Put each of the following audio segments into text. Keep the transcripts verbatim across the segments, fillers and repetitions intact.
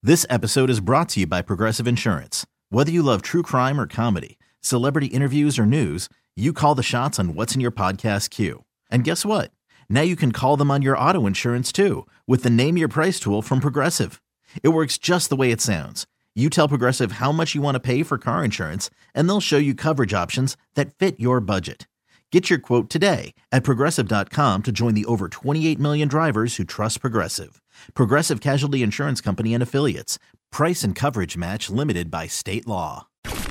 This episode is brought to you by Progressive Insurance. Whether you love true crime or comedy, celebrity interviews or news, you call the shots on what's in your podcast queue. And guess what? Now you can call them on your auto insurance too with the Name Your Price tool from Progressive. It works just the way it sounds. You tell Progressive how much you want to pay for car insurance, and they'll show you coverage options that fit your budget. Get your quote today at Progressive dot com to join the over twenty-eight million drivers who trust Progressive. Progressive Casualty Insurance Company and Affiliates. Price and coverage match limited by state law.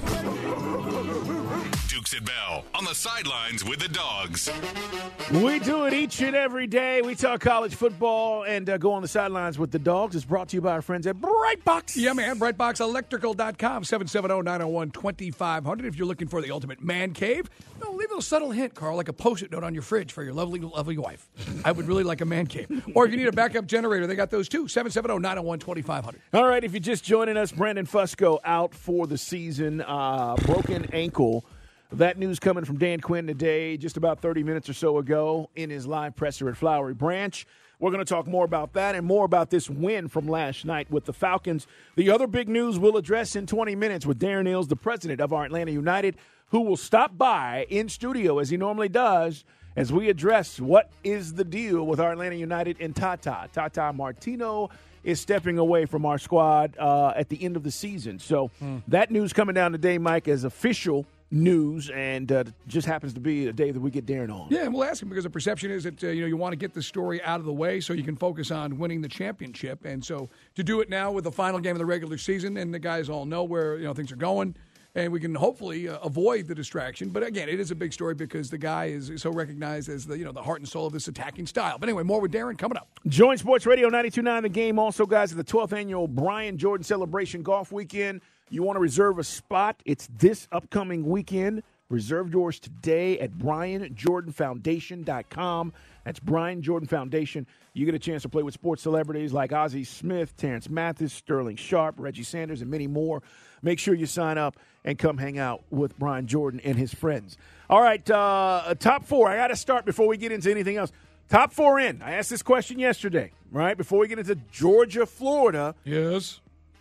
Dukes and Bell on the sidelines with the Dogs. We do it each and every day. We talk college football and uh, go on the sidelines with the Dogs. It's brought to you by our friends at Brightbox. Yeah, man. Brightbox Electrical dot com, seven seven zero, nine zero one, two five zero zero. If you're looking for the ultimate man cave, no, leave a little subtle hint, Carl, like a Post-it note on your fridge for your lovely, lovely wife. I would really like a man cave. Or if you need a backup generator, they got those too, seven seven zero, nine zero one, two five zero zero. All right, if you're just joining us, Brandon Fusco out for the season, uh, broken ankle. That news coming from Dan Quinn today, just about thirty minutes or so ago in his live presser at Flowery Branch. We're going to talk more about that and more about this win from last night with the Falcons. The other big news we'll address in twenty minutes with Darren Ills, the president of our Atlanta United, who will stop by in studio as he normally does as we address what is the deal with our Atlanta United and Tata. Tata Martino is stepping away from our squad uh, at the end of the season. So mm. that news coming down today, Mike, is official news, and uh, just happens to be a day that we get Darren on. Yeah, and we'll ask him because the perception is that uh, you know you want to get the story out of the way so you can focus on winning the championship. And so to do it now with the final game of the regular season, and the guys all know where you know things are going, and we can hopefully uh, avoid the distraction. But again, it is a big story because the guy is so recognized as the you know the heart and soul of this attacking style. But anyway, more with Darren coming up. Join Sports Radio ninety-two point nine The Game. Also, guys, at the twelfth annual Brian Jordan Celebration Golf Weekend. You want to reserve a spot? It's this upcoming weekend. Reserve yours today at Brian Jordan Foundation dot com. That's Brian Jordan Foundation. You get a chance to play with sports celebrities like Ozzie Smith, Terrence Mathis, Sterling Sharp, Reggie Sanders, and many more. Make sure you sign up and come hang out with Brian Jordan and his friends. All right, uh, top four. I got to start before we get into anything else. Top four in. I asked this question yesterday, right? Before we get into Georgia, Florida. Yes.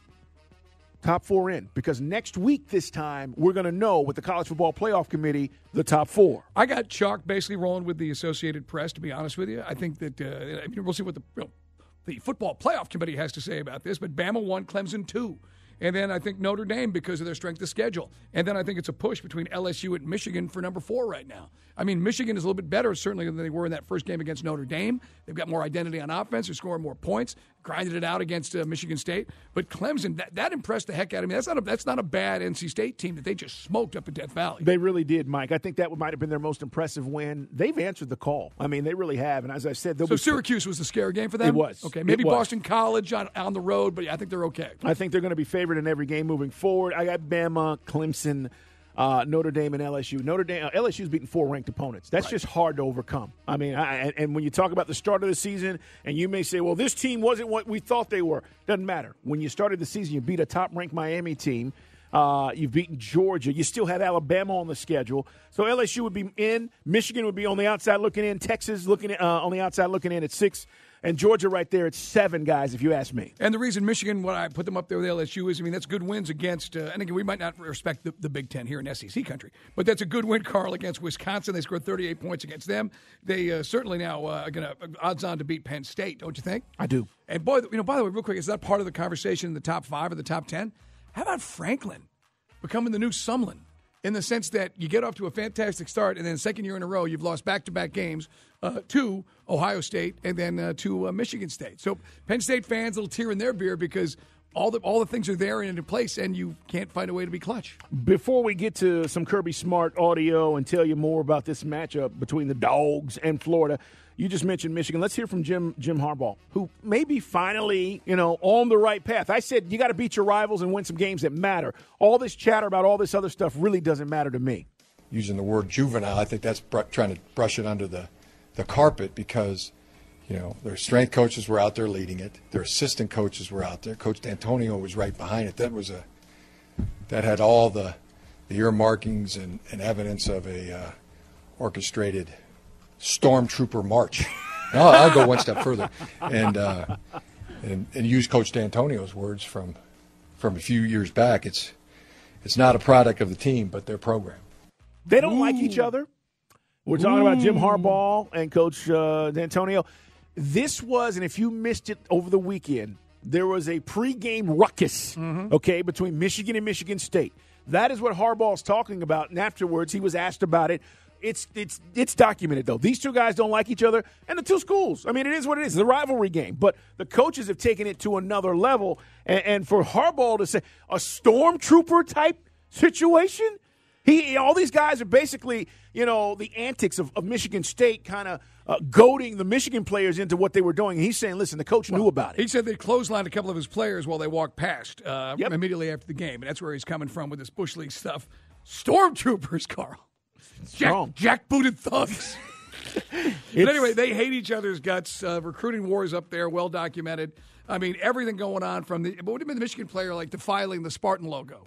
Top four in, because next week this time we're going to know with the College Football Playoff Committee the top four. I got chalk basically rolling with the Associated Press, to be honest with you. I think that uh, I mean, we'll see what the you know, the Football Playoff Committee has to say about this, but Bama won, Clemson two. And then I think Notre Dame because of their strength of schedule. And then I think it's a push between L S U and Michigan for number four right now. I mean, Michigan is a little bit better, certainly, than they were in that first game against Notre Dame. They've got more identity on offense. They're scoring more points. Grinded it out against uh, Michigan State. But Clemson, that, that impressed the heck out of me. That's not, a, that's not a bad N C State team that they just smoked up at Death Valley. They really did, Mike. I think that might have been their most impressive win. They've answered the call. I mean, they really have. And as I said, they'll So be Syracuse was the scare game for them? It was. Okay, maybe It was. Boston College on, on the road, but yeah, I think they're okay. I think they're going to be favored in every game moving forward. I got Bama, Clemson, uh, Notre Dame, and L S U. Notre Dame, uh, L S U's beaten four ranked opponents. That's right. Just hard to overcome. I mean, I, and, and when you talk about the start of the season, and you may say, well, this team wasn't what we thought they were. Doesn't matter. When you started the season, you beat a top-ranked Miami team. Uh, you've beaten Georgia. You still have Alabama on the schedule. So L S U would be in. Michigan would be on the outside looking in. Texas looking at, uh, on the outside looking in at six. And Georgia right there at seven, guys, if you ask me. And the reason Michigan, what I put them up there with L S U is, I mean, that's good wins against, uh, and again, we might not respect the, the Big Ten here in S E C country, but that's a good win, Carl, against Wisconsin. They scored thirty-eight points against them. They uh, certainly now uh, are going to odds on to beat Penn State, don't you think? I do. And, boy, you know, by the way, real quick, is that part of the conversation in the top five or the top ten? How about Franklin becoming the new Sumlin? In the sense that you get off to a fantastic start, and then second year in a row, you've lost back-to-back games uh, to Ohio State and then uh, to uh, Michigan State. So Penn State fans, a little tear in their beer because all the all the things are there and in place, and you can't find a way to be clutch. Before we get to some Kirby Smart audio and tell you more about this matchup between the Dogs and Florida, you just mentioned Michigan. Let's hear from Jim Jim Harbaugh, who may be finally, you know, on the right path. I said you got to beat your rivals and win some games that matter. All this chatter about all this other stuff really doesn't matter to me. Using the word juvenile, I think that's br- trying to brush it under the, the carpet because, you know, their strength coaches were out there leading it. Their assistant coaches were out there. Coach D'Antonio was right behind it. That was a that had all the the earmarkings and, and evidence of a uh, orchestrated stormtrooper march. No, I'll go one step further. And uh, and, and use Coach D'Antonio's words from from a few years back, it's it's not a product of the team, but their program. They don't Ooh. like each other. We're talking Ooh. about Jim Harbaugh and Coach uh, D'Antonio. This was, and if you missed it over the weekend, there was a pregame ruckus, mm-hmm. okay, between Michigan and Michigan State. That is what Harbaugh's talking about, and afterwards he was asked about it. It's it's it's documented, though. These two guys don't like each other, and the two schools. I mean, it is what it is. It's a rivalry game. But the coaches have taken it to another level, and, and for Harbaugh to say a stormtrooper-type situation, he all these guys are basically, you know, the antics of, of Michigan State kind of uh, goading the Michigan players into what they were doing. And he's saying, listen, the coach well, knew about it. He said they clotheslined a couple of his players while they walked past uh, yep. immediately after the game, and that's where he's coming from with this Bush League stuff. Stormtroopers, Carl. Jack, jack-booted thugs. But anyway, they hate each other's guts. Uh, recruiting wars up there, well documented. I mean, everything going on from the – what would have been the Michigan player like defiling the Spartan logo?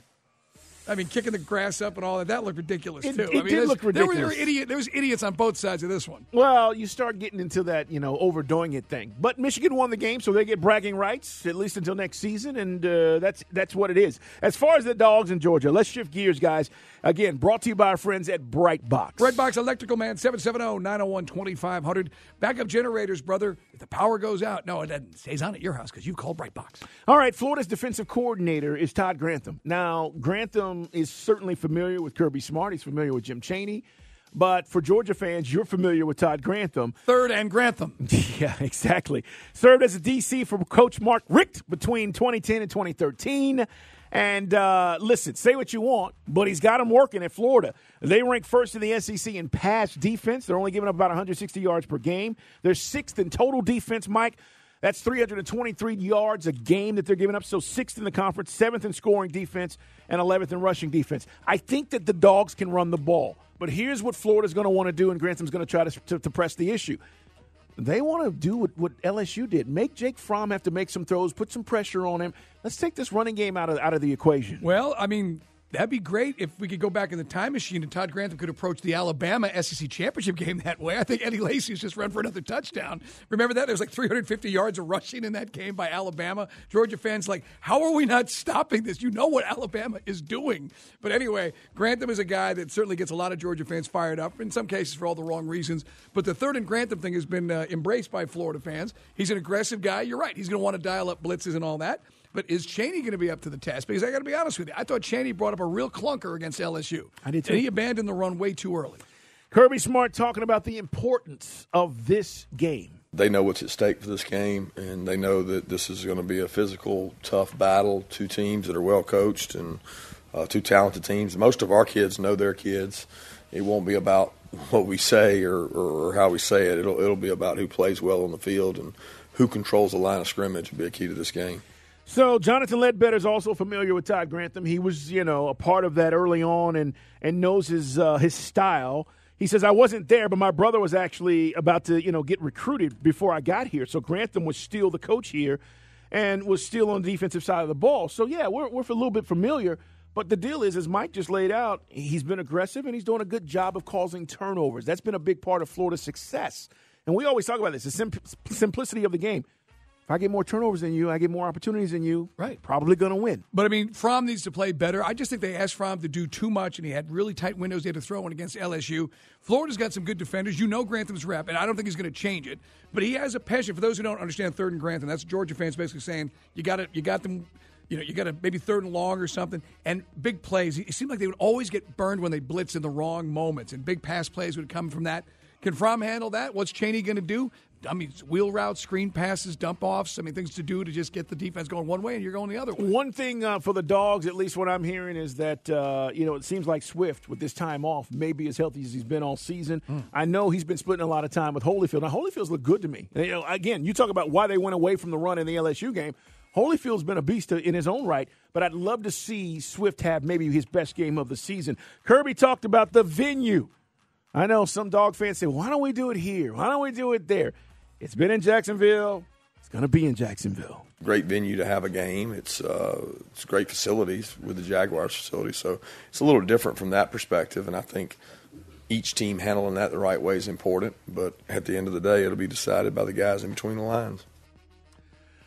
I mean, kicking the grass up and all that. That looked ridiculous, too. It, it I mean, did look ridiculous. There were, there, were idiot, there was idiots on both sides of this one. Well, you start getting into that, you know, overdoing it thing. But Michigan won the game, so they get bragging rights, at least until next season, and uh, that's that's what it is. As far as the Dogs in Georgia, let's shift gears, guys. Again, brought to you by our friends at Brightbox. Brightbox Electrical Man, seven seven zero, nine zero one, two five zero zero. Backup generators, brother. If the power goes out, no, it doesn't. It stays on at your house because you've called Brightbox. All right, Florida's defensive coordinator is Todd Grantham. Now, Grantham is certainly familiar with Kirby Smart. He's familiar with Jim Chaney. But for Georgia fans, you're familiar with Todd Grantham. Third and Grantham. Yeah, exactly. Served as a D C for Coach Mark Richt between twenty ten and twenty thirteen. And uh, listen, say what you want, but he's got him working at Florida. They rank first in the S E C in pass defense. They're only giving up about one hundred sixty yards per game. They're sixth in total defense, Mike. That's three hundred twenty-three yards a game that they're giving up. So sixth in the conference, seventh in scoring defense, and eleventh in rushing defense. I think that the Dogs can run the ball. But here's what Florida's going to want to do, and Grantham's going to try to, to, to press the issue. They want to do what, what L S U did. Make Jake Fromm have to make some throws, put some pressure on him. Let's take this running game out of out of the equation. Well, I mean, that'd be great if we could go back in the time machine and Todd Grantham could approach the Alabama S E C championship game that way. I think Eddie Lacy's just run for another touchdown. Remember that? There was like three hundred fifty yards of rushing in that game by Alabama. Georgia fans like, how are we not stopping this? You know what Alabama is doing. But anyway, Grantham is a guy that certainly gets a lot of Georgia fans fired up, in some cases for all the wrong reasons. But the third and Grantham thing has been uh, embraced by Florida fans. He's an aggressive guy. You're right. He's going to want to dial up blitzes and all that. But is Chaney going to be up to the task? Because I got to be honest with you, I thought Chaney brought up a real clunker against L S U. I did too. And he abandoned the run way too early. Kirby Smart talking about the importance of this game. They know what's at stake for this game, and they know that this is going to be a physical, tough battle. Two teams that are well coached and uh, two talented teams. Most of our kids know their kids. It won't be about what we say or, or, or how we say it. It'll it'll be about who plays well on the field and who controls the line of scrimmage will be a key to this game. So Jonathan Ledbetter is also familiar with Todd Grantham. He was, you know, a part of that early on and and knows his uh, his style. He says, I wasn't there, but my brother was actually about to, you know, get recruited before I got here. So Grantham was still the coach here and was still on the defensive side of the ball. So, yeah, we're, we're a little bit familiar. But the deal is, as Mike just laid out, he's been aggressive and he's doing a good job of causing turnovers. That's been a big part of Florida's success. And we always talk about this, the sim- simplicity of the game. If I get more turnovers than you, I get more opportunities than you, right? Probably going to win. But, I mean, Fromm needs to play better. I just think they asked Fromm to do too much, and he had really tight windows he had to throw in against L S U. Florida's got some good defenders. You know Grantham's rep, and I don't think he's going to change it. But he has a passion. For those who don't understand third and Grantham, that's Georgia fans basically saying you got it, you got them, you know, you got to maybe third and long or something. And big plays. It seemed like they would always get burned when they blitz in the wrong moments, and big pass plays would come from that. Can Fromm handle that? What's Chaney going to do? I mean, wheel routes, screen passes, dump-offs. I mean, things to do to just get the defense going one way and you're going the other way. One thing uh, for the Dogs, at least what I'm hearing, is that, uh, you know, it seems like Swift, with this time off, may be as healthy as he's been all season. Mm. I know he's been splitting a lot of time with Holyfield. Now, Holyfield's looked good to me. You know, again, you talk about why they went away from the run in the L S U game. Holyfield's been a beast in his own right, but I'd love to see Swift have maybe his best game of the season. Kirby talked about the venue. I know some Dog fans say, why don't we do it here? Why don't we do it there? It's been in Jacksonville. It's going to be in Jacksonville. Great venue to have a game. It's uh, it's great facilities with the Jaguars facility. So it's a little different from that perspective, and I think each team handling that the right way is important. But at the end of the day, it'll be decided by the guys in between the lines.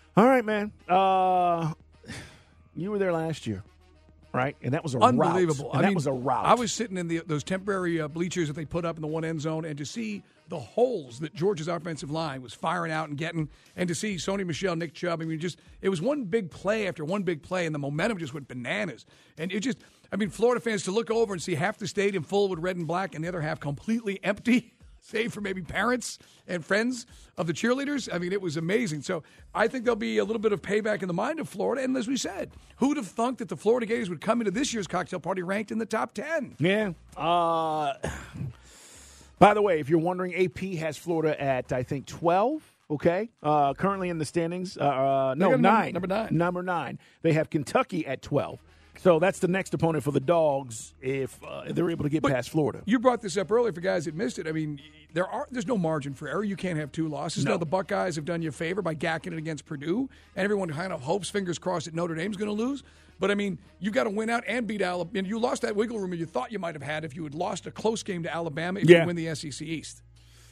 All right, man. Uh, you were there last year, right? And that was a Unbelievable. rout. And I that mean, was a rout. I was sitting in the, those temporary uh, bleachers that they put up in the one end zone, and to see the holes that Georgia's offensive line was firing out and getting, and to see Sony Michel, Nick Chubb, I mean, just it was one big play after one big play, and the momentum just went bananas. And it just, I mean, Florida fans to look over and see half the stadium full with red and black and the other half completely empty, save for maybe parents and friends of the cheerleaders. I mean, it was amazing. So I think there'll be a little bit of payback in the mind of Florida. And as we said, who'd have thunk that the Florida Gators would come into this year's cocktail party ranked in the top ten? Yeah. Uh, by the way, if you're wondering, A P has Florida at, I think, twelve. Okay. Uh, currently in the standings. Uh, uh, no, nine. Number nine. Number nine. They have Kentucky at twelve. So that's the next opponent for the Dogs if uh, they're able to get But past Florida. You brought this up earlier for guys that missed it. I mean, there are there's no margin for error. You can't have two losses. No. Now, the Buckeyes have done you a favor by gacking it against Purdue, and everyone kind of hopes, fingers crossed, that Notre Dame's going to lose. But, I mean, you got to win out and beat Alabama. And you lost that wiggle room you thought you might have had if you had lost a close game to Alabama if Yeah. you win the S E C East.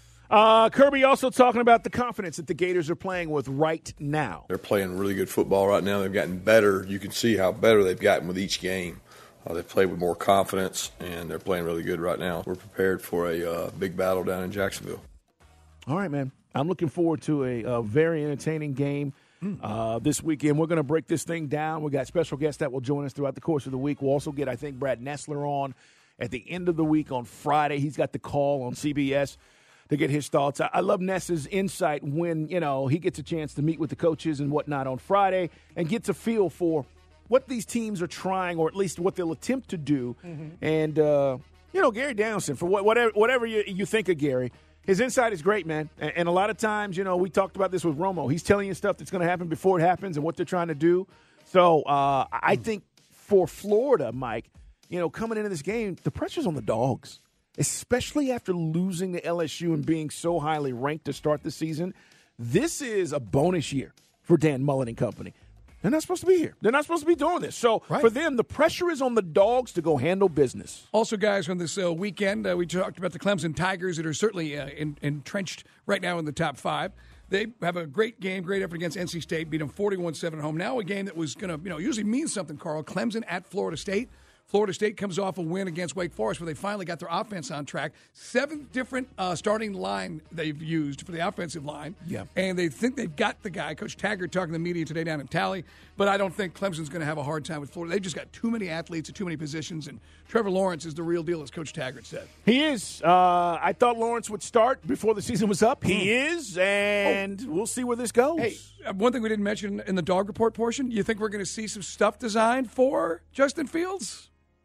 Uh, Kirby also talking about the confidence that the Gators are playing with right now. They're playing really good football right now. They've gotten better. You can see how better they've gotten with each game. Uh, they play with more confidence, and they're playing really good right now. We're prepared for a uh, big battle down in Jacksonville. All right, man. I'm looking forward to a, a very entertaining game uh, this weekend. We're going to break this thing down. We got special guests that will join us throughout the course of the week. We'll also get, I think, Brad Nessler on at the end of the week on Friday. He's got the call on C B S to get his thoughts. I, I love Ness's insight when, you know, he gets a chance to meet with the coaches and whatnot on Friday and gets a feel for what these teams are trying, or at least what they'll attempt to do. Mm-hmm. And, uh, you know, Gary Downson, for what, whatever whatever you, you think of Gary, his insight is great, man. And, and a lot of times, you know, we talked about this with Romo. He's telling you stuff that's going to happen before it happens and what they're trying to do. So uh, I think for Florida, Mike, you know, coming into this game, the pressure's on the Dogs, especially after losing to L S U and being so highly ranked to start the season. This is a bonus year for Dan Mullen and company. They're not supposed to be here. They're not supposed to be doing this. So right. for them, the pressure is on the Dogs to go handle business. Also, guys, from this uh, weekend, uh, we talked about the Clemson Tigers that are certainly uh, in, entrenched right now in the top five. They have a great game, great effort against N C State, beat them forty-one seven at home. Now a game that was going to, you know, usually mean something, Carl. Clemson at Florida State. Florida State comes off a win against Wake Forest where they finally got their offense on track. Seven different uh, starting line they've used for the offensive line. Yeah. And they think they've got the guy. Coach Taggart talking to the media today down in Tally. But I don't think Clemson's going to have a hard time with Florida. They've just got too many athletes at too many positions. And Trevor Lawrence is the real deal, as Coach Taggart said. He is. Uh, I thought Lawrence would start before the season was up. He mm. is. And oh. we'll see where this goes. Hey, one thing we didn't mention in the dog report portion, you think we're going to see some stuff designed for Justin Fields?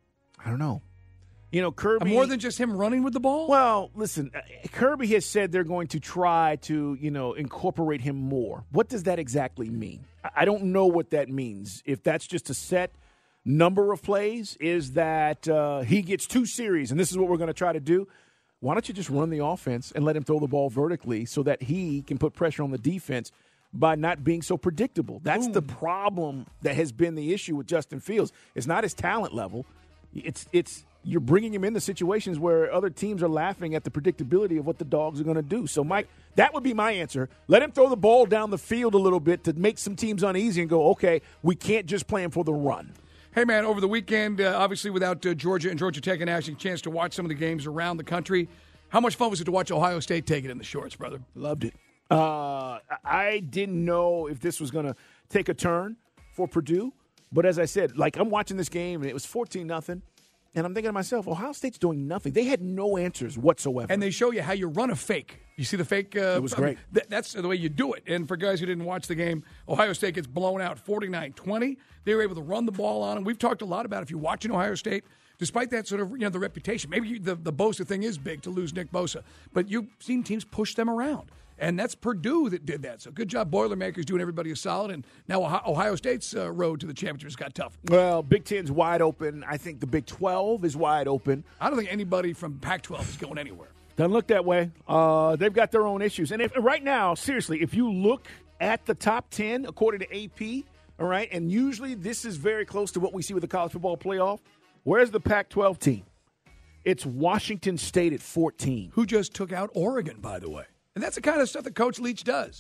I don't know. You know, Kirby. More than just him running with the ball? Well, listen, uh, Kirby has said they're going to try to, you know, incorporate him more. What does that exactly mean? I don't know what that means. If that's just a set number of plays, is that uh, he gets two series and this is what we're going to try to do? Why don't you just run the offense and let him throw the ball vertically so that he can put pressure on the defense by not being so predictable? That's Ooh. the problem that has been the issue with Justin Fields. It's not his talent level. It's it's you're bringing him into situations where other teams are laughing at the predictability of what the Dogs are going to do. So, Mike, that would be my answer. Let him throw the ball down the field a little bit to make some teams uneasy and go, okay, we can't just play him for the run. Hey, man, over the weekend, uh, obviously without uh, Georgia and Georgia Tech and actually a chance to watch some of the games around the country, how much fun was it to watch Ohio State take it in the shorts, brother? Loved it. Uh, I didn't know if this was going to take a turn for Purdue. But as I said, like I'm watching this game, and it was fourteen nothing. And I'm thinking to myself, Ohio State's doing nothing. They had no answers whatsoever. And they show you how you run a fake. You see the fake? Uh, it was great. I mean, th- that's the way you do it. And for guys who didn't watch the game, Ohio State gets blown out forty-nine twenty. They were able to run the ball on them. We've talked a lot about if you're watching Ohio State, despite that sort of, you know, the reputation. Maybe you, the, the Bosa thing is big to lose Nick Bosa. But you've seen teams push them around. And that's Purdue that did that. So good job, Boilermakers, doing everybody a solid. And now Ohio State's uh, road to the championship has got tough. Well, Big Ten's wide open. I think the Big twelve is wide open. I don't think anybody from Pac twelve is going anywhere. Doesn't look that way. Uh, they've got their own issues. And if, right now, seriously, if you look at the top ten, according to A P, all right, and usually this is very close to what we see with the college football playoff, where's the Pac twelve team? It's Washington State at fourteen. Who just took out Oregon, by the way. And that's the kind of stuff that Coach Leach does.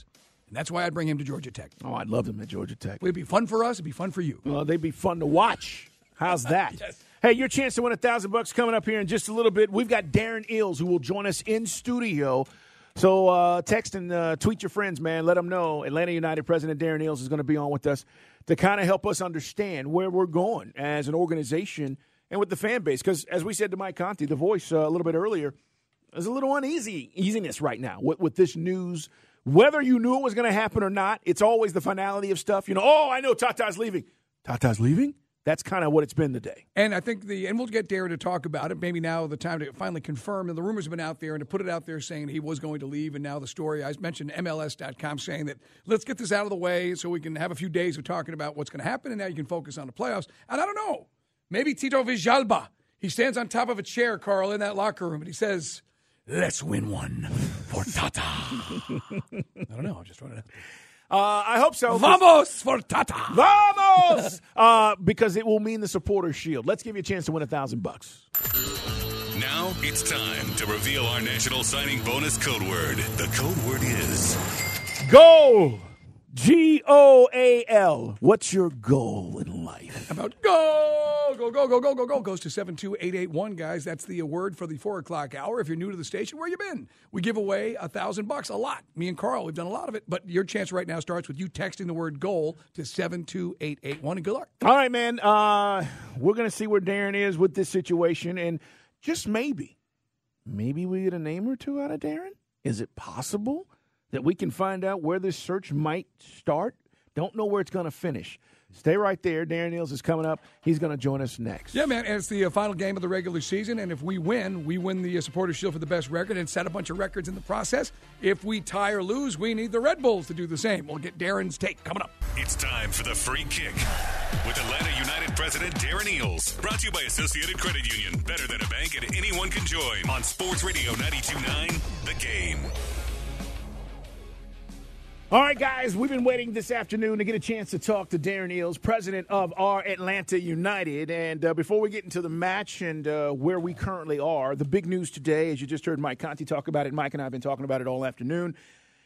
And that's why I'd bring him to Georgia Tech. Oh, I'd love him at Georgia Tech. It'd be fun for us. It'd be fun for you. Well, they'd be fun to watch. How's that? Yes. Hey, your chance to win a thousand bucks coming up here in just a little bit. We've got Darren Eales who will join us in studio. So uh, text and uh, tweet your friends, man. Let them know Atlanta United President Darren Eales is going to be on with us to kind of help us understand where we're going as an organization and with the fan base. Because as we said to Mike Conti, the voice uh, a little bit earlier, there's a little uneasy easiness right now with, with this news. Whether you knew it was going to happen or not, it's always the finality of stuff. You know, oh, I know Tata's leaving. Tata's leaving? That's kind of what it's been today. And I think the, and we'll get Darren to talk about it. Maybe now the time to finally confirm. And the rumors have been out there and to put it out there saying he was going to leave. And now the story, I mentioned M L S dot com saying that let's get this out of the way so we can have a few days of talking about what's going to happen. And now you can focus on the playoffs. And I don't know, maybe Tito Villalba, he stands on top of a chair, Carl, in that locker room, and he says, let's win one for Tata. I don't know. I'm just running out. Uh, I hope so. Vamos for Tata. Vamos! uh, because it will mean the Supporters Shield. Let's give you a chance to win a thousand bucks. Now it's time to reveal our national signing bonus code word. The code word is Goal. G O A L. What's your goal in life? How about go, go, go, go, go, go, go. Goes to seven two eight eight one, guys. That's the word for the four o'clock hour. If you're new to the station, where you been? We give away a thousand bucks, a lot. Me and Carl, we've done a lot of it. But your chance right now starts with you texting the word goal to seven two eight eight one, and good luck. All right, man. Uh, we're going to see where Darren is with this situation. And just maybe, maybe we get a name or two out of Darren. Is it possible that we can find out where this search might start? Don't know where it's going to finish. Stay right there. Darren Eales is coming up. He's going to join us next. Yeah, man, and it's the uh, final game of the regular season, and if we win, we win the uh, Supporters Shield for the best record and set a bunch of records in the process. If we tie or lose, we need the Red Bulls to do the same. We'll get Darren's take coming up. It's time for the free kick with Atlanta United President Darren Eales. Brought to you by Associated Credit Union. Better than a bank, and anyone can join. On Sports Radio ninety-two point nine, The Game. All right, guys, we've been waiting this afternoon to get a chance to talk to Darren Eales, president of our Atlanta United. And uh, before we get into the match and uh, where we currently are, the big news today, as you just heard Mike Conti talk about it, Mike and I have been talking about it all afternoon,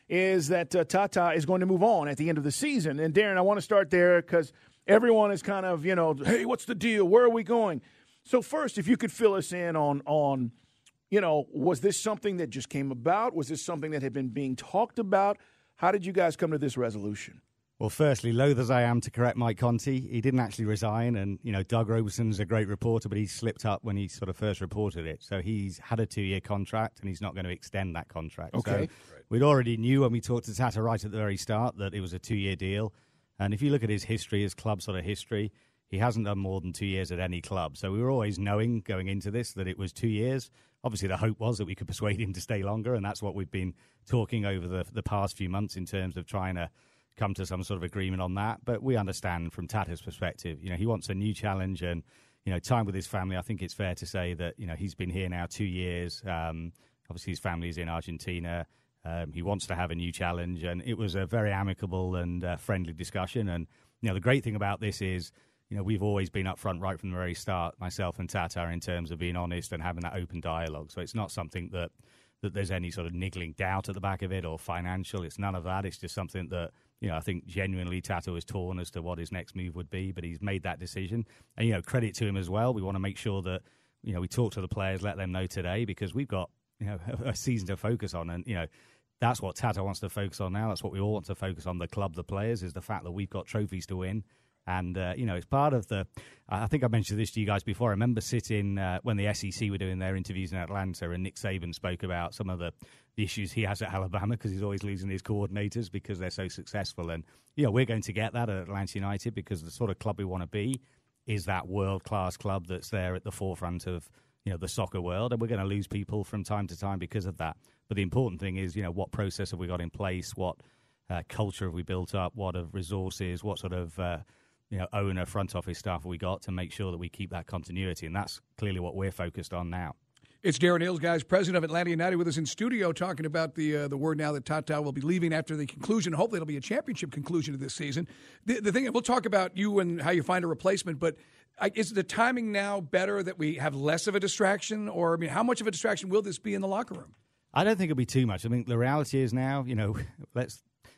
is that uh, Tata is going to move on at the end of the season. And, Darren, I want to start there because everyone is kind of, you know, hey, what's the deal? Where are we going? So first, if you could fill us in on, on, you know, was this something that just came about? Was this something that had been being talked about? How did you guys come to this resolution? Well, firstly, loath as I am to correct Mike Conti, he didn't actually resign. And, you know, Doug Robeson's a great reporter, but he slipped up when he sort of first reported it. So he's had a two-year contract, and he's not going to extend that contract. Okay. So we'd already knew when we talked to Tata right at the very start that it was a two-year deal. And if you look at his history, his club sort of history, he hasn't done more than two years at any club. So we were always knowing going into this that it was two years. Obviously, the hope was that we could persuade him to stay longer, and that's what we've been talking over the, the past few months in terms of trying to come to some sort of agreement on that. But we understand from Tata's perspective, you know, he wants a new challenge and, you know, time with his family. I think it's fair to say that, you know, he's been here now two years. Um, obviously, his family's in Argentina. Um, he wants to have a new challenge, and it was a very amicable and uh, friendly discussion. And, you know, the great thing about this is, you know, we've always been upfront right from the very start, myself and Tata, in terms of being honest and having that open dialogue. So it's not something that, that there's any sort of niggling doubt at the back of it or financial. It's none of that. It's just something that, you know, I think genuinely Tata was torn as to what his next move would be, but he's made that decision. And, you know, credit to him as well. We want to make sure that, you know, we talk to the players, let them know today, because we've got, you know, a season to focus on. And, you know, that's what Tata wants to focus on now. That's what we all want to focus on, the club, the players, is the fact that we've got trophies to win. And, uh, you know, it's part of the, I think I mentioned this to you guys before. I remember sitting uh, when the S E C were doing their interviews in Atlanta, and Nick Saban spoke about some of the, the issues he has at Alabama because he's always losing his coordinators because they're so successful. And, you know, we're going to get that at Atlanta United because the sort of club we want to be is that world-class club that's there at the forefront of, you know, the soccer world. And we're going to lose people from time to time because of that. But the important thing is, you know, what process have we got in place? What uh, culture have we built up? What of resources? What sort of... Uh, you know, owner, front office staff we got to make sure that we keep that continuity. And that's clearly what we're focused on now. It's Darren Eales, guys, president of Atlanta United, with us in studio talking about the uh, the word now that Tata will be leaving after the conclusion. Hopefully it'll be a championship conclusion of this season. The, the thing, we'll talk about you and how you find a replacement, but I, is the timing now better that we have less of a distraction? Or, I mean, how much of a distraction will this be in the locker room? I don't think it'll be too much. I mean, the reality is now, you know, let's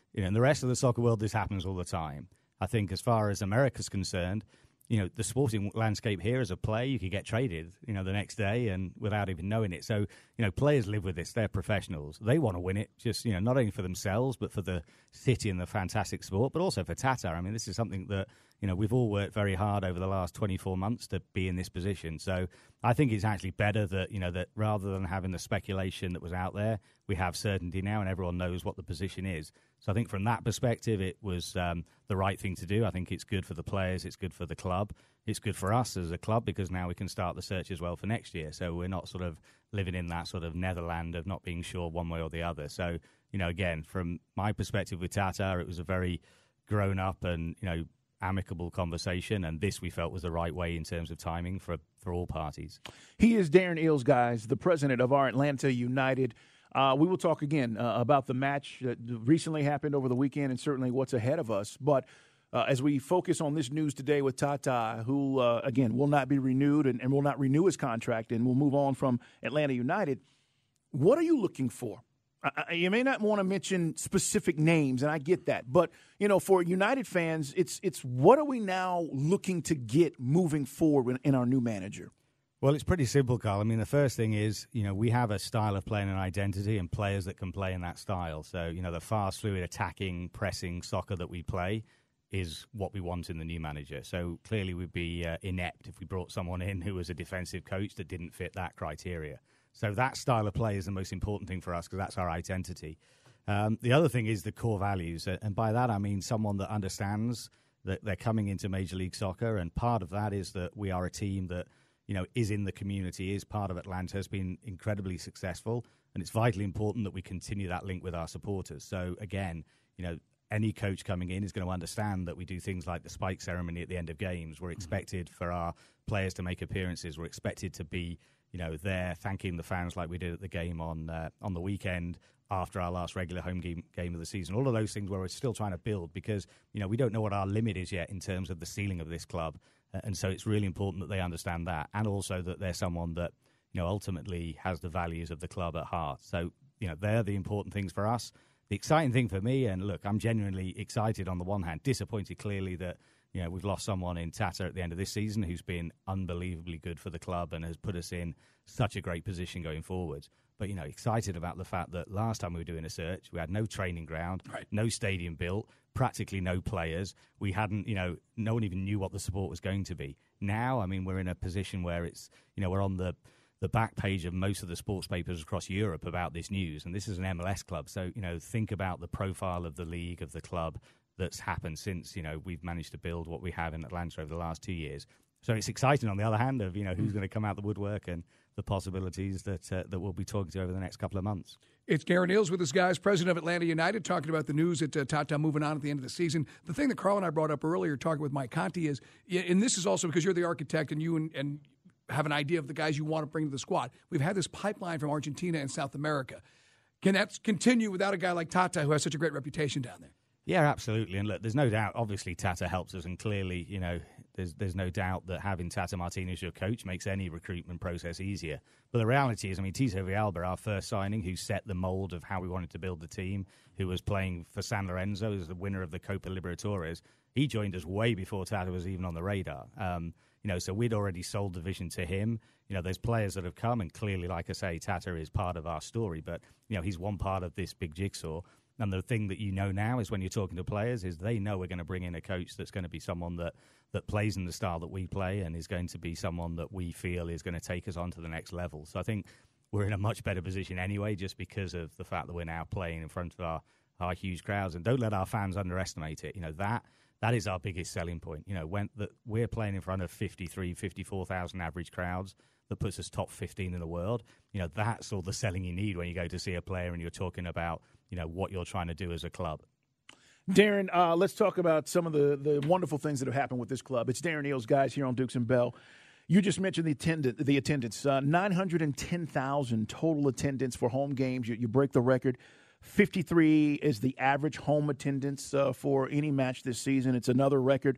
You know, in the rest of the soccer world, this happens all the time. I think as far as America's concerned, you know, the sporting landscape here as a player, you could get traded, you know, the next day and without even knowing it. So, you know, players live with this. They're professionals. They want to win it, just, you know, not only for themselves, but for the city and the fantastic sport, but also for Tata. I mean, this is something that, you know, we've all worked very hard over the last twenty-four months to be in this position. So I think it's actually better that, you know, that rather than having the speculation that was out there, we have certainty now and everyone knows what the position is. So I think from that perspective, it was um, the right thing to do. I think it's good for the players. It's good for the club. It's good for us as a club because now we can start the search as well for next year. So we're not sort of living in that sort of netherland of not being sure one way or the other. So, you know, again, from my perspective with Tata, it was a very grown-up and, you know, amicable conversation, and this we felt was the right way in terms of timing for for all parties. He is Darren Eales, guys, the president of our Atlanta United. Uh, we will talk again uh, about the match that recently happened over the weekend and certainly what's ahead of us. But uh, as we focus on this news today with Tata, who, uh, again, will not be renewed and, and will not renew his contract and will move on from Atlanta United, what are you looking for? I, you may not want to mention specific names, and I get that. But, you know, for United fans, it's it's what are we now looking to get moving forward in, in our new manager? Well, it's pretty simple, Carl. I mean, the first thing is, you know, we have a style of playing, an identity, and players that can play in that style. So, you know, the fast, fluid, attacking, pressing soccer that we play is what we want in the new manager. So clearly we'd be uh, inept if we brought someone in who was a defensive coach that didn't fit that criteria. So that style of play is the most important thing for us because that's our identity. Um, the other thing is the core values. And by that, I mean someone that understands that they're coming into Major League Soccer. And part of that is that we are a team that, you know, is in the community, is part of Atlanta, has been incredibly successful. And it's vitally important that we continue that link with our supporters. So, again, you know, any coach coming in is going to understand that we do things like the spike ceremony at the end of games. We're expected for our players to make appearances. We're expected to be, you know, there thanking the fans like we did at the game on uh, on the weekend after our last regular home game, game of the season. All of those things where we're still trying to build because, you know, we don't know what our limit is yet in terms of the ceiling of this club. Uh, and so it's really important that they understand that and also that they're someone that, you know, ultimately has the values of the club at heart. So, you know, they're the important things for us. The exciting thing for me, and look, I'm genuinely excited on the one hand, disappointed clearly that, you know, we've lost someone in Tata at the end of this season who's been unbelievably good for the club and has put us in such a great position going forward. But, you know, excited about the fact that last time we were doing a search, we had no training ground, right. no stadium built, practically no players. We hadn't, you know, no one even knew what the support was going to be. Now, I mean, we're in a position where it's, you know, we're on the the back page of most of the sports papers across Europe about this news. And this is an M L S club. So, you know, think about the profile of the league, of the club that's happened since, you know, we've managed to build what we have in Atlanta over the last two years. So it's exciting on the other hand of, you know, who's going to come out the woodwork and the possibilities that uh, that we'll be talking to over the next couple of months. It's Darren Eales with us, guys, president of Atlanta United, talking about the news that uh, Tata moving on at the end of the season. The thing that Carl and I brought up earlier, talking with Mike Conti, is, and this is also because you're the architect and you and, and have an idea of the guys you want to bring to the squad. We've had this pipeline from Argentina and South America. Can that continue without a guy like Tata who has such a great reputation down there? Yeah, absolutely. And look, there's no doubt, obviously, Tata helps us. And clearly, you know, there's there's no doubt that having Tata Martino as your coach makes any recruitment process easier. But the reality is, I mean, Tito Villalba, our first signing, who set the mold of how we wanted to build the team, who was playing for San Lorenzo as the winner of the Copa Libertadores, he joined us way before Tata was even on the radar. Um, you know, so we'd already sold the vision to him. You know, there's players that have come, and clearly, like I say, Tata is part of our story. But, you know, he's one part of this big jigsaw. And the thing that you know now is when you're talking to players is they know we're going to bring in a coach that's going to be someone that, that plays in the style that we play and is going to be someone that we feel is going to take us on to the next level. So I think we're in a much better position anyway just because of the fact that we're now playing in front of our, our huge crowds. And don't let our fans underestimate it. You know, that that is our biggest selling point. You know, when the, we're playing in front of fifty-three, fifty-four thousand average crowds, that puts us top fifteen in the world. You know, that's all the selling you need when you go to see a player and you're talking about, you know, what you're trying to do as a club. Darren, uh, let's talk about some of the, the wonderful things that have happened with this club. It's Darren Eales, guys, here on Dukes and Bell. You just mentioned the attendance. The attendance, uh, nine hundred ten thousand total attendance for home games. You, you break the record. fifty-three is the average home attendance uh, for any match this season. It's another record.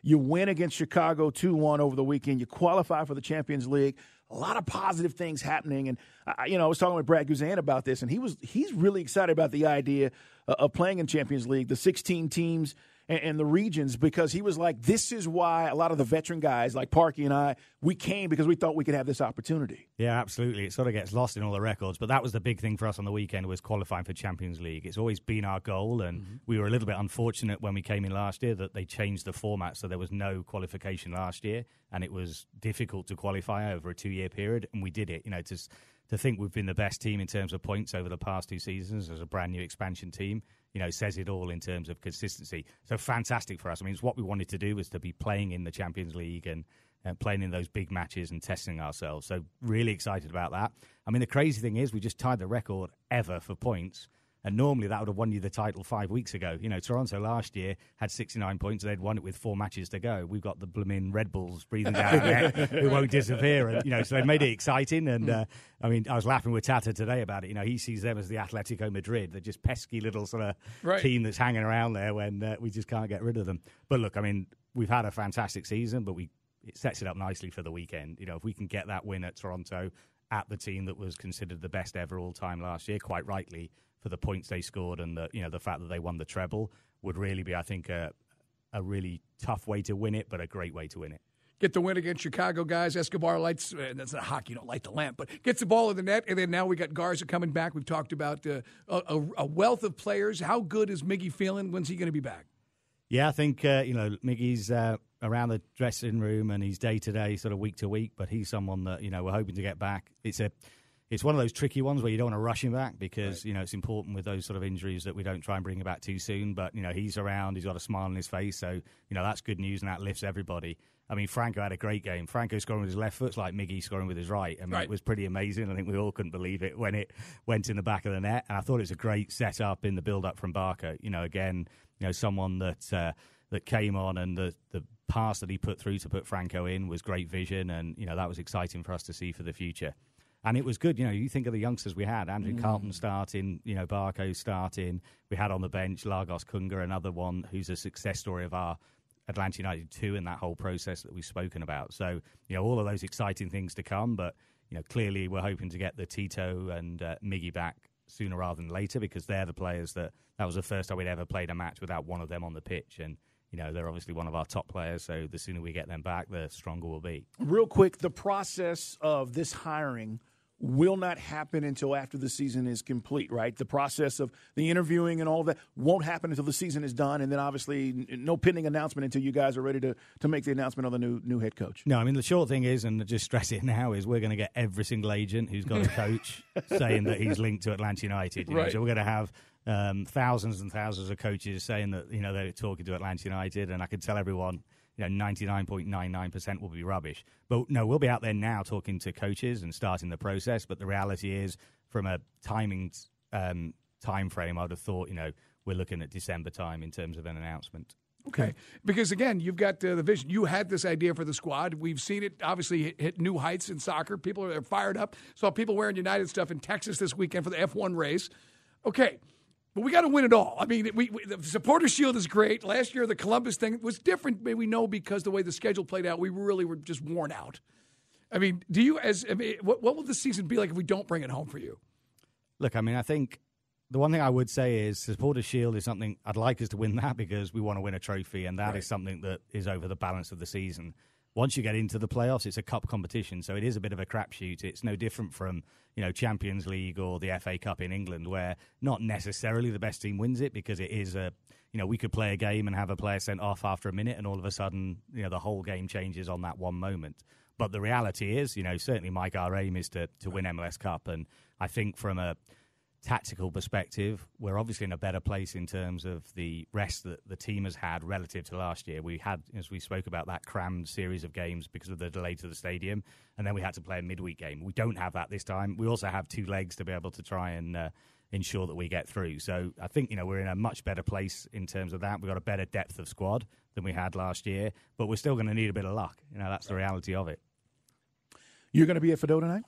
You win against Chicago two one over the weekend. You qualify for the Champions League. A lot of positive things happening. And, uh, you know, I was talking with Brad Guzan about this, and he was he's really excited about the idea uh, of playing in Champions League, the sixteen teams and, and the regions, because he was like, this is why a lot of the veteran guys like Parky and I, we came because we thought we could have this opportunity. Yeah, absolutely. It sort of gets lost in all the records, but that was the big thing for us on the weekend, was qualifying for Champions League. It's always been our goal, and mm-hmm. we were a little bit unfortunate when we came in last year that they changed the format, so there was no qualification last year, and it was difficult to qualify over a two-year period, and we did it. You know, to to think we've been the best team in terms of points over the past two seasons as a brand new expansion team, you know, says it all in terms of consistency. So fantastic for us. I mean, it's what we wanted to do, was to be playing in the Champions League and and playing in those big matches and testing ourselves. So really excited about that. I mean, the crazy thing is we just tied the record ever for points. And normally that would have won you the title five weeks ago. You know, Toronto last year had sixty-nine points. They'd won it with four matches to go. We've got the blooming Red Bulls breathing down their neck who won't disappear. And, you know, so they made it exciting. And, uh, I mean, I was laughing with Tata today about it. You know, he sees them as the Atletico Madrid. They're just pesky little sort of right. team that's hanging around there when uh, we just can't get rid of them. But look, I mean, we've had a fantastic season, but we it sets it up nicely for the weekend. You know, if we can get that win at Toronto at the team that was considered the best ever all time last year, quite rightly, for the points they scored and the you know the fact that they won the treble, would really be, I think, a, a really tough way to win it, but a great way to win it. Get the win against Chicago, guys. Escobar lights, uh, that's not hockey, you don't light the lamp, but gets the ball in the net, and then now we got Garza coming back. We've talked about uh, a, a wealth of players. How good is Miggy feeling? When's he going to be back? Yeah, I think, uh, you know, Miggy's uh, around the dressing room and he's day-to-day, sort of week-to-week, but he's someone that, you know, we're hoping to get back. It's a It's one of those tricky ones where you don't want to rush him back because, right. you know, it's important with those sort of injuries that we don't try and bring him back too soon. But, you know, he's around. He's got a smile on his face. So, you know, that's good news and that lifts everybody. I mean, Franco had a great game. Franco scoring with his left foot's like Miggy scoring with his right. I mean, right. it was pretty amazing. I think we all couldn't believe it when it went in the back of the net. And I thought it was a great setup in the build-up from Barco. You know, again, you know, someone that uh, that came on and the, the pass that he put through to put Franco in was great vision. And, you know, that was exciting for us to see for the future. And it was good. You know, you think of the youngsters we had. Andrew mm. Carlton starting, you know, Barco starting. We had on the bench Lagos Kunga, another one who's a success story of our Atlanta United two in that whole process that we've spoken about. So, you know, all of those exciting things to come. But, you know, clearly we're hoping to get the Tito and uh, Miggy back sooner rather than later because they're the players that, that was the first time we'd ever played a match without one of them on the pitch. And, you know, they're obviously one of our top players, so the sooner we get them back, the stronger we'll be. Real quick, the process of this hiring will not happen until after the season is complete, right? The process of the interviewing and all of that won't happen until the season is done, and then obviously no pending announcement until you guys are ready to, to make the announcement on the new new head coach. No, I mean, the short thing is, and just stress it now, is we're going to get every single agent who's got a coach saying that he's linked to Atlanta United. You know? Right. So we're going to have um, thousands and thousands of coaches saying that, you know, they're talking to Atlanta United, and I can tell everyone, you know, ninety-nine point nine nine percent will be rubbish. But, no, we'll be out there now talking to coaches and starting the process. But the reality is, from a timing um, time frame, I would have thought, you know, we're looking at December time in terms of an announcement. Okay. Because, again, you've got uh, the vision. You had this idea for the squad. We've seen it, obviously, hit, hit new heights in soccer. People are fired up. Saw people wearing United stuff in Texas this weekend for the F one race. Okay. But we got to win it all. I mean, we, we, the Supporter Shield is great. Last year, the Columbus thing was different. Maybe we know because the way the schedule played out, we really were just worn out. I mean, do you as I mean, what, what will the season be like if we don't bring it home for you? Look, I mean, I think the one thing I would say is Supporter Shield is something I'd like us to win that because we want to win a trophy, and that right. is something that is over the balance of the season. Once you get into the playoffs, it's a cup competition, so it is a bit of a crapshoot. It's no different from, you know, Champions League or the F A Cup in England, where not necessarily the best team wins it because it is a, you know, we could play a game and have a player sent off after a minute, and all of a sudden, you know, the whole game changes on that one moment. But the reality is, you know, certainly, Mike, our aim is to to win M L S Cup, and I think from a tactical perspective, we're obviously in a better place in terms of the rest that the team has had relative to last year. We had, as we spoke about, that crammed series of games because of the delay to the stadium, and then we had to play a midweek game. We don't have that this time. We also have two legs to be able to try and uh, ensure that we get through. So I think, you know, we're in a much better place in terms of that. We've got a better depth of squad than we had last year, but we're still going to need a bit of luck. You know, that's the reality of it. You're going to be at Fedora tonight?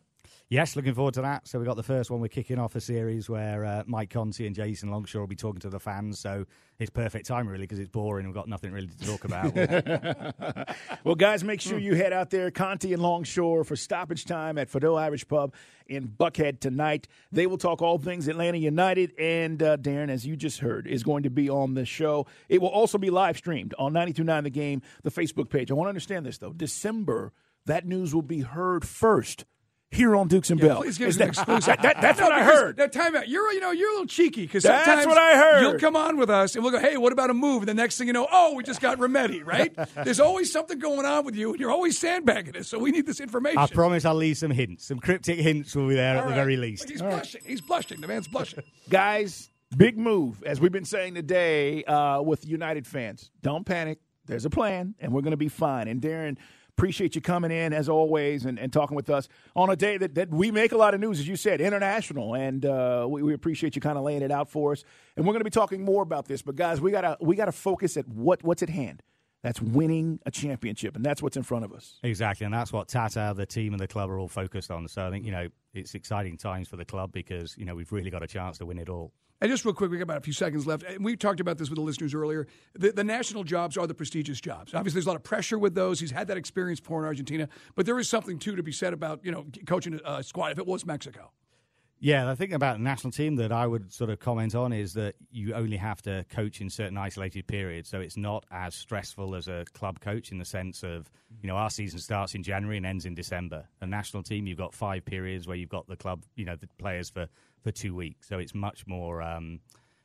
Yes, looking forward to that. So we got the first one. We're kicking off a series where uh, Mike Conti and Jason Longshore will be talking to the fans. So it's perfect time, really, because it's boring. We've got nothing really to talk about. Well, guys, make sure you head out there, Conti and Longshore, for stoppage time at Fado Irish Pub in Buckhead tonight. They will talk all things Atlanta United. And uh, Darren, as you just heard, is going to be on the show. It will also be live streamed on ninety-two point nine The Game, the Facebook page. I want to understand this, though. December, that news will be heard first here on Dukes and Yeah, Bell. please give us that, an exclusive. that, that, that's No, what I because- heard. Now, time out. You're, you know, you're a little cheeky because That's sometimes what I heard. you'll come on with us and we'll go, hey, what about a move? And the next thing you know, oh, we just got Remedi, right? There's always something going on with you, and you're always sandbagging us, so we need this information. I promise I'll leave some hints. Some cryptic hints will be there All at the right. very least. He's blushing. He's blushing. The man's blushing. Guys, big move, as we've been saying today uh, with United fans. Don't panic. There's a plan, and we're going to be fine. And Darren, appreciate you coming in, as always, and, and talking with us on a day that, that we make a lot of news, as you said, international. And uh, we, we appreciate you kind of laying it out for us. And we're going to be talking more about this. But, guys, we got to we got to focus at what what's at hand. That's winning a championship, and that's what's in front of us. Exactly, and that's what Tata, the team, and the club are all focused on. So I think, you know, it's exciting times for the club because, you know, we've really got a chance to win it all. And just real quick, we got about a few seconds left. And we talked about this with the listeners earlier. The, the national jobs are the prestigious jobs. Obviously, there's a lot of pressure with those. He's had that experience before in Argentina. But there is something, too, to be said about, you know, coaching a squad if it was Mexico. Yeah, the thing about the national team that I would sort of comment on is that you only have to coach in certain isolated periods. So it's not as stressful as a club coach in the sense of, you know, our season starts in January and ends in December. A national team, you've got five periods where you've got the club, you know, the players for, for two weeks. So it's much more um,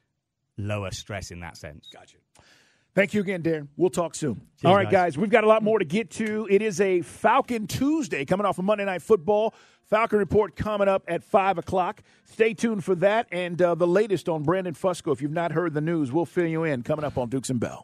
lower stress in that sense. Gotcha. Thank you again, Darren. We'll talk soon. Cheers, All right, guys. guys, we've got a lot more to get to. It is a Falcon Tuesday coming off of Monday Night Football. Falcon Report coming up at five o'clock. Stay tuned for that and uh, the latest on Brandon Fusco. If you've not heard the news, we'll fill you in coming up on Dukes and Bell.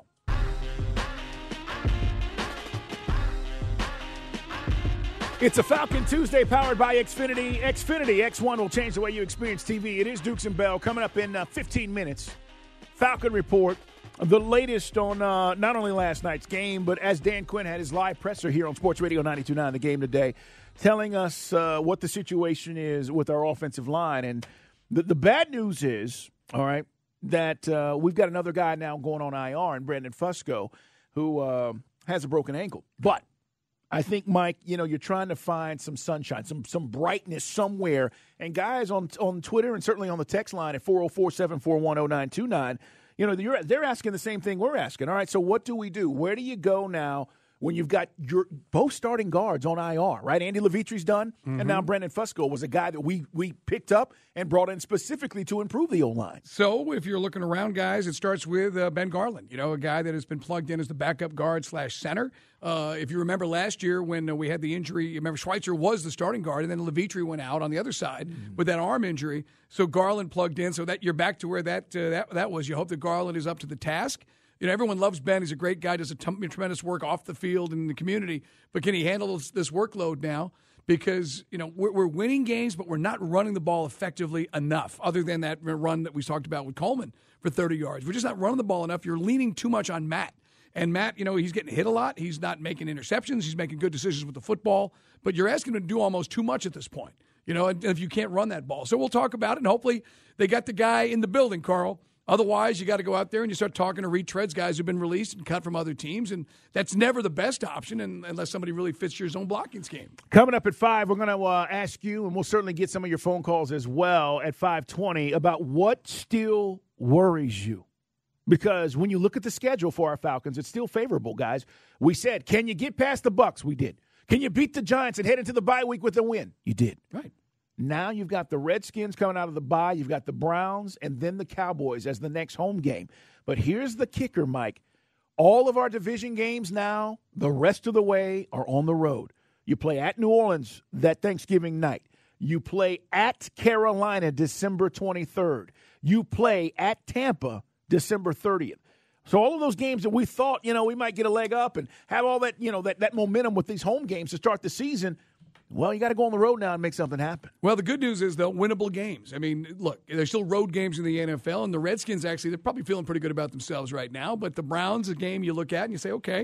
It's a Falcon Tuesday powered by Xfinity. Xfinity X one will change the way you experience T V. It is Dukes and Bell coming up in uh, fifteen minutes. Falcon Report. The latest on uh, not only last night's game, but as Dan Quinn had his live presser here on Sports Radio ninety-two point nine The Game today, telling us uh, what the situation is with our offensive line. And the, the bad news is, all right, that uh, we've got another guy now going on I R, and Brandon Fusco, who uh, has a broken ankle. But I think, Mike, you know, you're trying to find some sunshine, some some brightness somewhere. And guys on on Twitter and certainly on the text line at four oh four, seven four one, oh nine two nine, you know, they're, they're asking the same thing we're asking. All right, so what do we do? Where do you go now when you've got your both starting guards on I R, right? Andy Levitri's done, mm-hmm. and now Brandon Fusco was a guy that we we picked up and brought in specifically to improve the O-line. So if you're looking around, guys, it starts with uh, Ben Garland, you know, a guy that has been plugged in as the backup guard slash center. Uh, if you remember last year when uh, we had the injury, remember Schweitzer was the starting guard, and then Levitri went out on the other side mm-hmm. with that arm injury. So Garland plugged in, so that you're back to where that uh, that that was. You hope that Garland is up to the task. You know, everyone loves Ben. He's a great guy, does a t- tremendous work off the field and in the community. But can he handle this, this workload now? Because, you know, we're, we're winning games, but we're not running the ball effectively enough, other than that run that we talked about with Coleman for thirty yards. We're just not running the ball enough. You're leaning too much on Matt. And Matt, you know, he's getting hit a lot. He's not making interceptions. He's making good decisions with the football. But you're asking him to do almost too much at this point, you know, if you can't run that ball. So we'll talk about it, and hopefully they got the guy in the building, Carl. Otherwise, you got to go out there and you start talking to retreads, guys who've been released and cut from other teams, and that's never the best option unless somebody really fits your zone blocking scheme. Coming up at five, we're going to uh, ask you, and we'll certainly get some of your phone calls as well at five twenty, about what still worries you. Because when you look at the schedule for our Falcons, it's still favorable, guys. We said, can you get past the Bucs? We did. Can you beat the Giants and head into the bye week with a win? You did. Right. Now you've got the Redskins coming out of the bye. You've got the Browns and then the Cowboys as the next home game. But here's the kicker, Mike. All of our division games now, the rest of the way, are on the road. You play at New Orleans that Thanksgiving night. You play at Carolina December twenty-third. You play at Tampa December thirtieth. So all of those games that we thought, you know, we might get a leg up and have all that, you know, that, that momentum with these home games to start the season, well, you got to go on the road now and make something happen. Well, the good news is, though, winnable games. I mean, look, there's still road games in the N F L, and the Redskins, actually, they're probably feeling pretty good about themselves right now. But the Browns, a game you look at and you say, okay,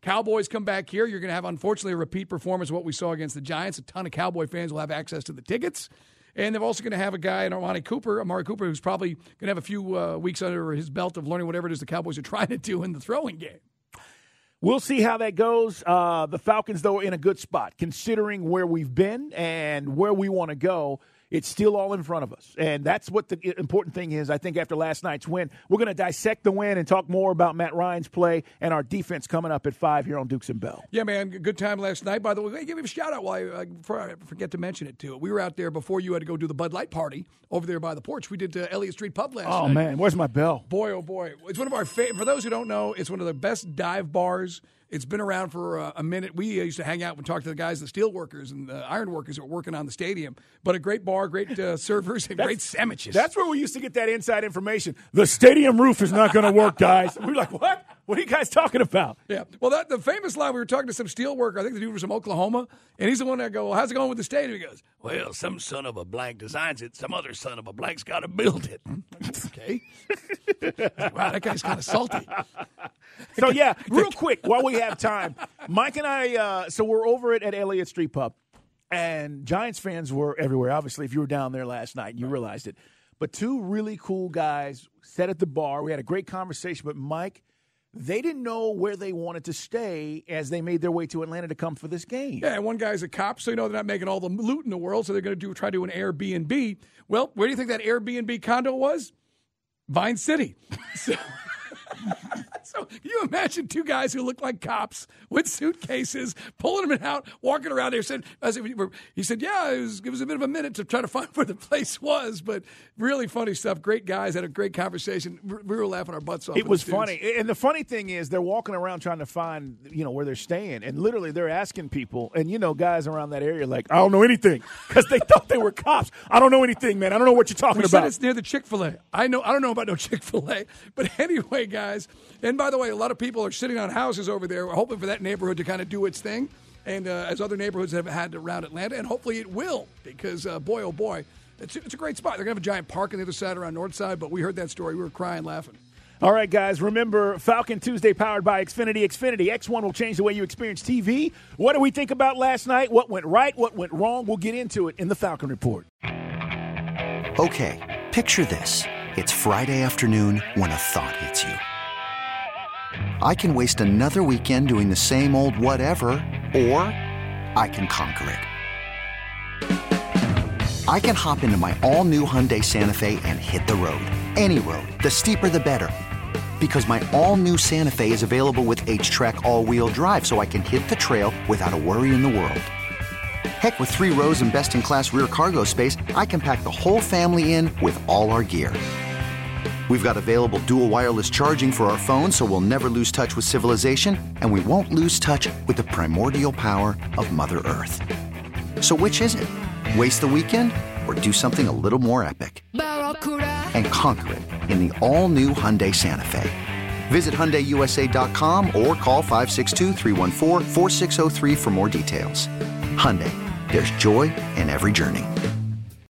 Cowboys come back here. You're going to have, unfortunately, a repeat performance of what we saw against the Giants. A ton of Cowboy fans will have access to the tickets. And they're also going to have a guy in Amari Cooper, Amari Cooper, who's probably going to have a few uh, weeks under his belt of learning whatever it is the Cowboys are trying to do in the throwing game. We'll see how that goes. Uh, the Falcons, though, are in a good spot, considering where we've been and where we want to go. It's still all in front of us. And that's what the important thing is, I think, after last night's win. We're going to dissect the win and talk more about Matt Ryan's play and our defense coming up at five here on Dukes and Bell. Yeah, man, good time last night. By the way, give me a shout-out while I, uh, before I forget to mention it, too. We were out there before you had to go do the Bud Light party over there by the porch. We did uh, Elliott Street Pub last oh, night. Oh, man, where's my bell? Boy, oh, boy. It's one of our favorite. For those who don't know, it's one of the best dive bars. It's been around for uh, a minute. We used to hang out and talk to the guys, the steel workers and the iron workers that were working on the stadium. But a great bar, great uh, servers, and great sandwiches. That's where we used to get that inside information. The stadium roof is not going to work, guys. We were like, what? What are you guys talking about? Yeah. Well, that the famous line, we were talking to some steel worker, I think the dude was from Oklahoma, and he's the one that go, well, how's it going with the stadium? He goes, well, some son of a blank designs it. Some other son of a blank's got to build it. Okay. Wow, that guy's kind of salty. So, yeah, real quick, while we have time, Mike and I, uh, so we're over it at Elliott Street Pub, and Giants fans were everywhere. Obviously, if you were down there last night, you realized it. But two really cool guys sat at the bar. We had a great conversation, but Mike, they didn't know where they wanted to stay as they made their way to Atlanta to come for this game. Yeah, and one guy's a cop, so you know they're not making all the loot in the world, so they're going to do try to do an Airbnb. Well, where do you think that Airbnb condo was? Vine City. So, so can you imagine two guys who look like cops with suitcases, pulling them out, walking around there? Said, as we were, he said, yeah, it was, it was a bit of a minute to try to find where the place was, but really funny stuff. Great guys, had a great conversation. We were laughing our butts off. It was funny. And the funny thing is they're walking around trying to find, you know, where they're staying. And literally they're asking people, and, you know, guys around that area like, I don't know anything, because they thought they were cops. I don't know anything, man. I don't know what you're talking we about. Said it's near the Chick-fil-A. I know. I don't know about no Chick-fil-A. But anyway, guys, and by the way, a lot of people are sitting on houses over there. We're hoping for that neighborhood to kind of do its thing, and uh, as other neighborhoods have had around Atlanta, and hopefully it will, because uh, boy, oh boy, it's, it's a great spot. They're going to have a giant park on the other side around North Side, but we heard that story. We were crying, laughing. All right, guys, remember Falcon Tuesday powered by Xfinity. Xfinity X one will change the way you experience T V. What do we think about last night? What went right? What went wrong? We'll get into it in the Falcon Report. Okay, picture this. It's Friday afternoon when a thought hits you. I can waste another weekend doing the same old whatever, or I can conquer it. I can hop into my all-new Hyundai Santa Fe and hit the road. Any road. The steeper, the better. Because my all-new Santa Fe is available with H-Track all-wheel drive, so I can hit the trail without a worry in the world. Heck, with three rows and best-in-class rear cargo space, I can pack the whole family in with all our gear. We've got available dual wireless charging for our phones, so we'll never lose touch with civilization, and we won't lose touch with the primordial power of Mother Earth. So which is it? Waste the weekend or do something a little more epic? And conquer it in the all-new Hyundai Santa Fe. Visit Hyundai U S A dot com or call five six two, three one four, four six zero three for more details. Hyundai, there's joy in every journey.